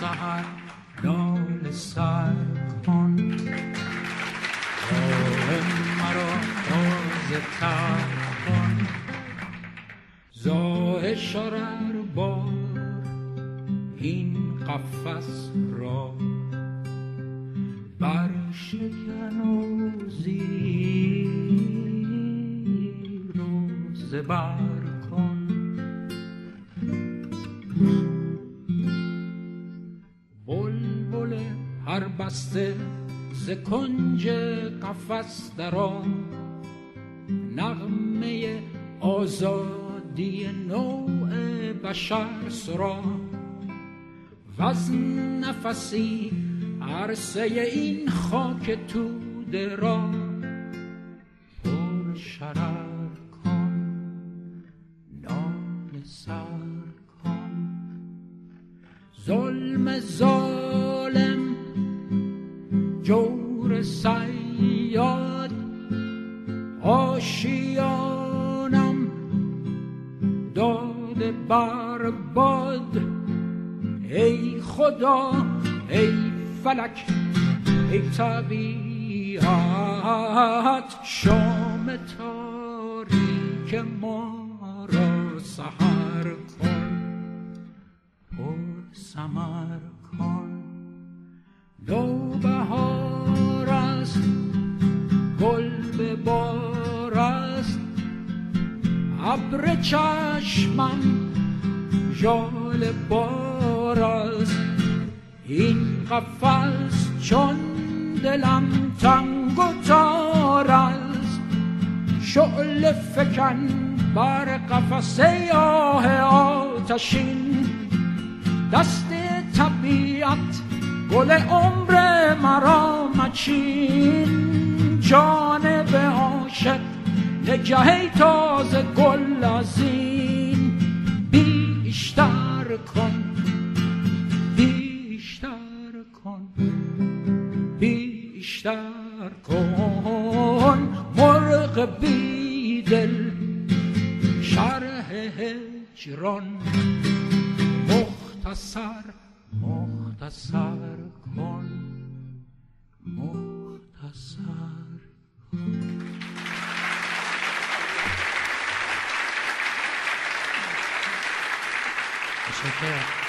سحر ناله سر کن، راه مرا تازه تر کن. زاه شرر بار این قفس را بر شکن و زیر و زبر کن. بلبل هر بسته ز کنج قفس درآ، نغمه آزادی نوع بشر سرا. وز نفسی عرصه این خاک توده را پر شرر کن، ناله سر کن. ظلم ظالم جور صیاد آشیانم داده بر باد. ای خدا ای فلک ای طبیعت، شام تاریک ما را سحر کن، پر ثمر کن. نوبهار است گل به بار است، ابر چشمم ژاله بار است. این قفس چون دلم تنگ و تار است، شعله فکن بر قفس آه آتشین. دست طبیعت گل عمر مرا مچین، جانب عاشق نگه تازه گل از این. بیشتر کن بیشتر کن بیشتر کن، مرغ بیدل شرح هجران مختصر مختصر کن، مختصر کن. تشکر.